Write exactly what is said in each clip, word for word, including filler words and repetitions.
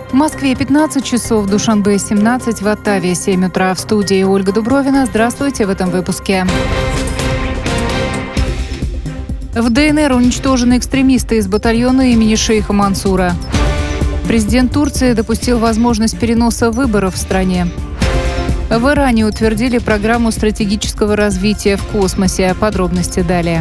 В Москве пятнадцать часов, в Душанбе семнадцать, в Оттаве семь утра. В студии Ольга Дубровина. Здравствуйте в этом выпуске. В ДНР уничтожены экстремисты из батальона имени шейха Мансура. Президент Турции допустил возможность переноса выборов в стране. В Иране утвердили программу стратегического развития в космосе. Подробности далее.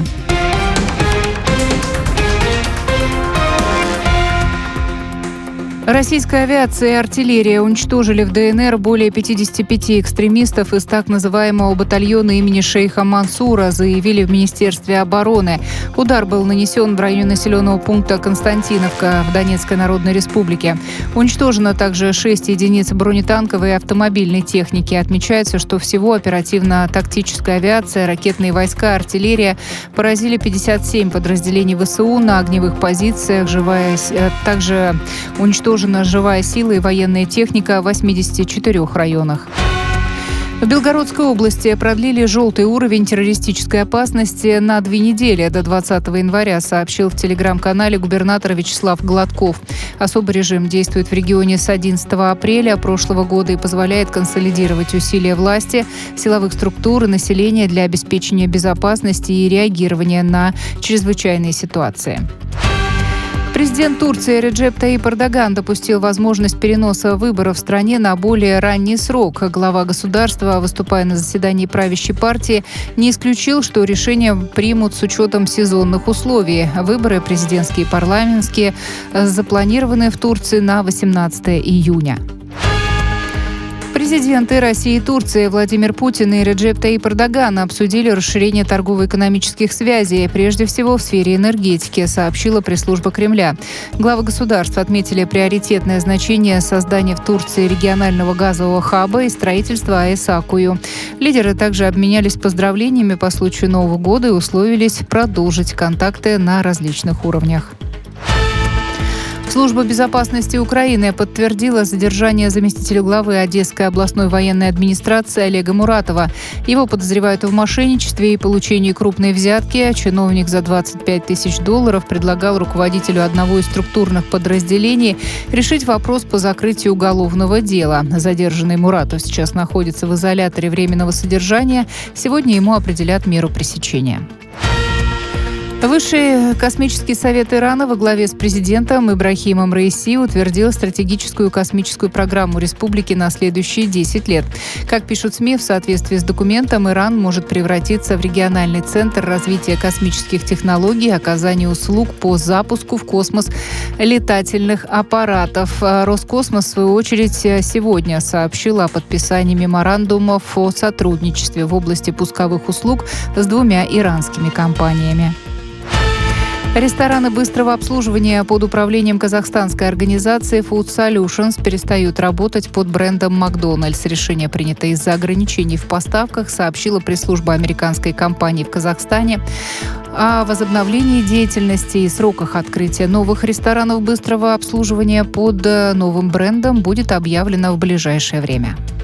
Российская авиация и артиллерия уничтожили в ДНР более пятидесяти пяти экстремистов из так называемого батальона имени шейха Мансура, заявили в Министерстве обороны. Удар был нанесен в районе населенного пункта Константиновка в Донецкой Народной Республике. Уничтожено также шесть единиц бронетанковой и автомобильной техники. Отмечается, что всего оперативно-тактическая авиация, ракетные войска, артиллерия поразили пятьдесят семь подразделений ВСУ на огневых позициях. Живая, также уничтожена живая сила и военная техника в восьмидесяти четырёх районах. В Белгородской области продлили желтый уровень террористической опасности на две недели до двадцатого января, сообщил в телеграм-канале губернатор Вячеслав Гладков. Особый режим действует в регионе с одиннадцатого апреля прошлого года и позволяет консолидировать усилия власти, силовых структур и населения для обеспечения безопасности и реагирования на чрезвычайные ситуации. Президент Турции Реджеп Таyyip Эрдоган допустил возможность переноса выборов в стране на более ранний срок. Глава государства, выступая на заседании правящей партии, не исключил, что решение примут с учетом сезонных условий. Выборы президентские и парламентские запланированы в Турции на восемнадцатое июня. Президенты России и Турции Владимир Путин и Реджеп Таyyip Эрдоган обсудили расширение торгово-экономических связей, прежде всего в сфере энергетики, сообщила пресс-служба Кремля. Главы государств отметили приоритетное значение создания в Турции регионального газового хаба и строительства АЭС «Аккую». Лидеры также обменялись поздравлениями по случаю Нового года и условились продолжить контакты на различных уровнях. Служба безопасности Украины подтвердила задержание заместителя главы Одесской областной военной администрации Олега Муратова. Его подозревают в мошенничестве и получении крупной взятки. Чиновник за двадцать пять тысяч долларов предлагал руководителю одного из структурных подразделений решить вопрос по закрытию уголовного дела. Задержанный Муратов сейчас находится в изоляторе временного содержания. Сегодня ему определят меру пресечения. Высший космический совет Ирана во главе с президентом Ибрахимом Раиси утвердил стратегическую космическую программу республики на следующие десять лет. Как пишут СМИ, в соответствии с документом Иран может превратиться в региональный центр развития космических технологий и оказания услуг по запуску в космос летательных аппаратов. Роскосмос, в свою очередь, сегодня сообщил о подписании меморандумов о сотрудничестве в области пусковых услуг с двумя иранскими компаниями. Рестораны быстрого обслуживания под управлением казахстанской организации Food Solutions перестают работать под брендом «Макдональдс». Решение принято из-за ограничений в поставках, сообщила пресс-служба американской компании в Казахстане. О возобновлении деятельности и сроках открытия новых ресторанов быстрого обслуживания под новым брендом будет объявлено в ближайшее время.